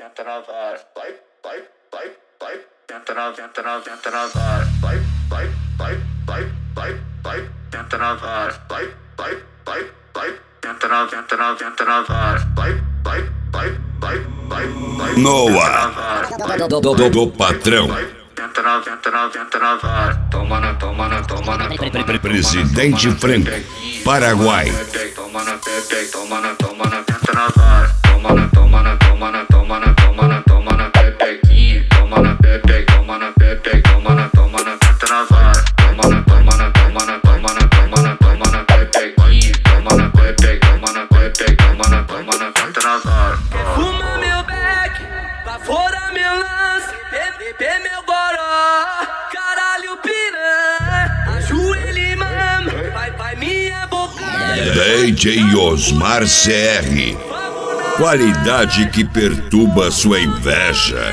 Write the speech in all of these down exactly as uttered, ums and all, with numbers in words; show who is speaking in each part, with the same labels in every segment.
Speaker 1: tenta na vara, vai, vai, vai, vai, tenta na, tenta na, tenta na vara, vai, vai, vai, vai, vai, vai, tenta na vara, vai, vai, vai, vai, tenta na, tenta na, tenta na vara, vai, vai, vai, vai, vai, vai,
Speaker 2: Noah do, do, do patrão.
Speaker 1: tenta na, tenta na, tenta na vara, toma na, toma na, toma na, toma na,
Speaker 2: Presidente Franco, Paraguai.
Speaker 1: toma na, pepe, toma na, toma na, tenta na vara, toma na, toma na, toma na, toma na, toma na, toma na, pepequinha, toma na, pepe, toma na, pepe, toma na, toma na, tenta na vara, toma na, toma na, toma na, toma na, toma na, toma na, pepequinha, toma na, pepe, toma na, pepe, toma na, toma na, tenta na vara.
Speaker 3: Fuma meu beck, lá fora meu lance, bebê meu goró, caralho piranha, ajoelha e mama, vai, vai minha boca.
Speaker 2: D J Osmar C R. Qualidade que perturba sua inveja.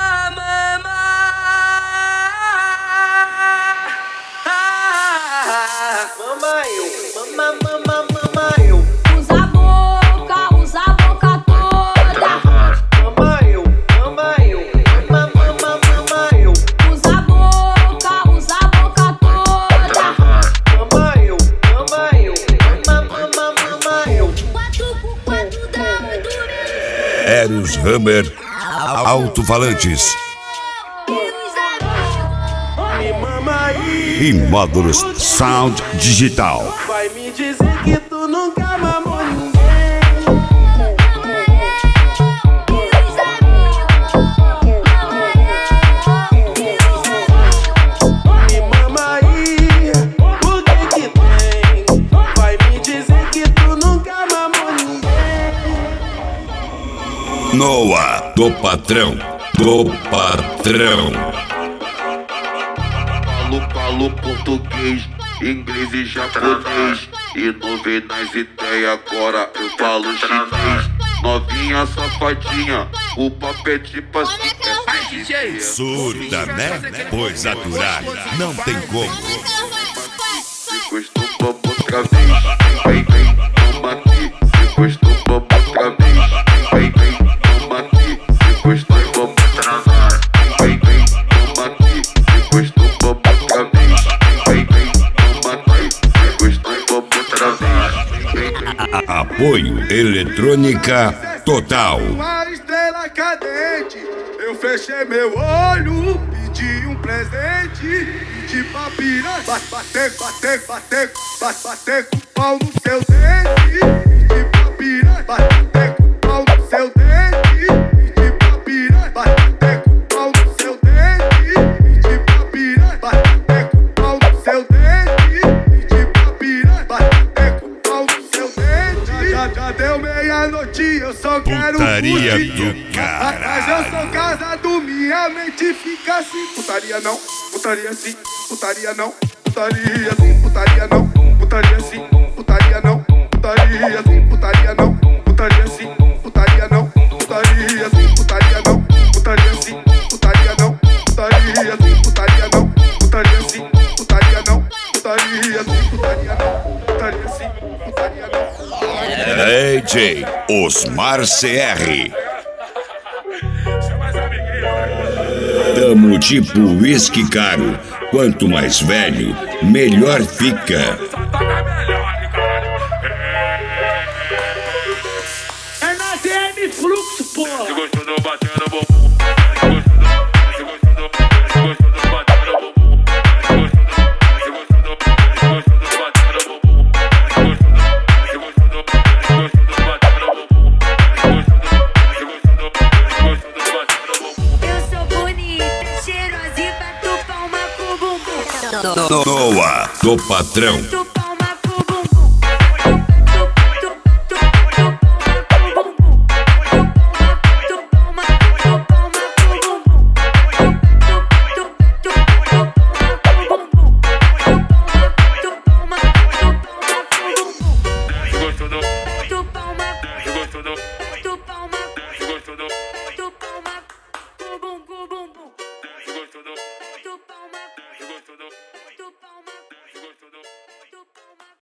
Speaker 3: Mama eu, mama, mama, mama eu.
Speaker 4: Usa a boca, usa a boca toda.
Speaker 3: Mama eu, mama eu, mama, mama, mama eu.
Speaker 4: Usa a boca, usa a boca toda.
Speaker 3: Mama eu, mama eu, mama, mama, mama eu.
Speaker 4: Quatro por quatro dá muito.
Speaker 2: Eros Hammer Alto-falantes
Speaker 3: Me mama aí.
Speaker 2: e módulos Sound Digital.
Speaker 3: Vai me dizer que tu nunca mamou ninguém. Me mama aí, o que que tem? Vai me dizer que tu nunca mamou ninguém.
Speaker 2: Noah do patrão, do patrão.
Speaker 5: Falo, falo português, inglês e japonês. E não vem nas ideias, agora eu falo chinês. Novinha safadinha, o papo é tipo assim. É
Speaker 2: Surda, né? Pois aturar não tem como.
Speaker 5: se gostou, vamos outra vez. Vem, vem, toma aqui. Se gostou, vamos outra vez. Vem, vem, toma aqui. Se gostou, vamos outra vez. Vem, vem, toma aqui. Se gostou, vamos outra vez. Vem, vem, toma aqui. Se gostou, vamos outra vez. Vem, vem.
Speaker 2: Apoio Eletrônica Total.
Speaker 6: Uma estrela cadente, eu fechei meu olho, pedi um presente, pedi pra pirar, ba- bater, bater, bater, ba- bater com o pau no seu dente, pedi pra pirar, ba- bater com o pau no seu dente, pedi pra pirar, ba- bater com o pau no seu dente, pedi pra pirar, ba- bater com o pau no seu dente, pedi pra pirar, ba- bater com o pau no seu dente. Já, já deu meia-noite, eu só quero
Speaker 2: Putaria
Speaker 6: curtir.
Speaker 2: do caralho.
Speaker 6: Mas eu sou casado, minha mente fica assim. Putaria não, putaria sim, putaria não, putaria sim, putaria não, putaria sim, putaria não, putaria sim, putaria não, putaria sim, putaria não, putaria sim, putaria não, putaria sim, putaria não, putaria sim, putaria não, putaria sim, putaria não, putaria sim, putaria não, putaria sim, putaria não.
Speaker 2: D J Osmar C R. Tamo tipo uísque caro. Quanto mais velho, melhor fica.
Speaker 3: É na D M Fluxo, porra.
Speaker 5: Se gostou do batendo bumbum. Se gostou do, se gostou do batendo bumbum. Se gostou do, se gostou do, se gostou do batendo bumbum. Se gostou do, se gostou do, se gostou do batendo bumbum. Se gostou do, se gostou do, se gostou do batendo bumbum.
Speaker 4: Eu sou bonita, cheirosa e bato palma com o bumbum.
Speaker 2: Noah do patrão.